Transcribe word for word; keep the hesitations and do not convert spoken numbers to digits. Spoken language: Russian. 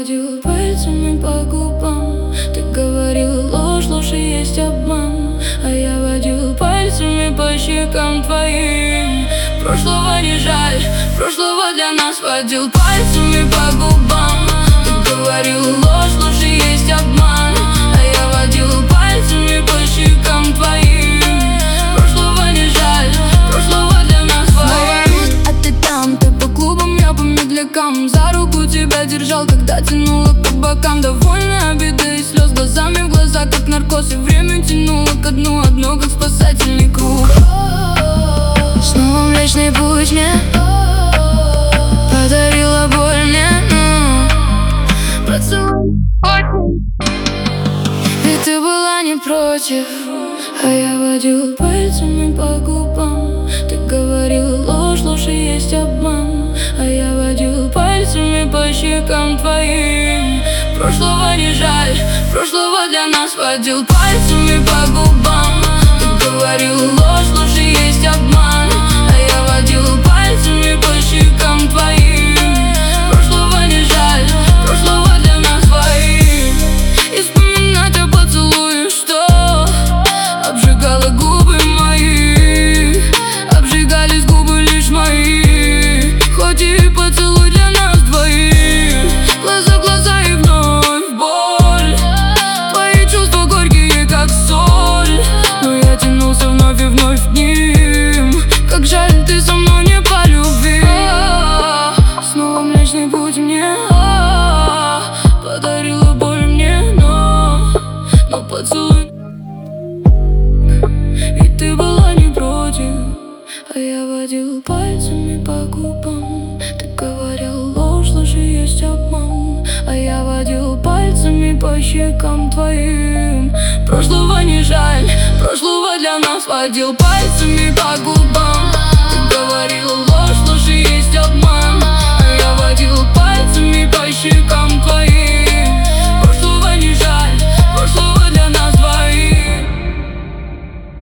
водил пальцами по губам. Ты говорил ложь, ложь и есть обман. А я водил пальцами по щекам твоим. Прошлого не жаль, прошлого для нас. Водил пальцами по губам. Ты говорил ложь, ложь и есть обман. А я водил пальцами по щекам твоим. Прошлого не жаль, прошлого для нас двоих. А ты там, ты по клубам, я по медлякам. За руку тебя держал, когда тянула по бокам. Довольно обиды и слез, глазами в глаза, как наркоз. И время тянуло ко дну, одно как спасательный круг. Снова Млечный Путь мне подарила боль мне, но поцелуй. Ведь ты была не против. А я водил пальцами по губам. Ты говорил ложь, ложь и есть обман. А я водил пальцами по щекам твоим. Прошлого не жаль, прошлого для нас. Водил пальцами по губам. Ты говорил ложь, ложь и есть обман. А я водил пальцами по щекам твоим. Прошлого не жаль, прошлого для нас двоих. И вспоминать о поцелуе, что обжигало губы мои. Обжигались губы лишь мои. Хоть и поцелуй для нас двоих. Глаза в глаза и вновь боль. Твои чувства горькие, как соль. Но я тянулся вновь и вновь к ним. Как жаль, ты со мной не по любви. Снова Млечный Путь мне подарила боль мне, но, но поцелуй. И ты была не против. А я водил пальцами по губам. Ты говорил ложь, ложь и есть обман. А я водил пальцами по щекам твоим. Прошлого не жаль, прошлого для нас. Водил пальцами по губам.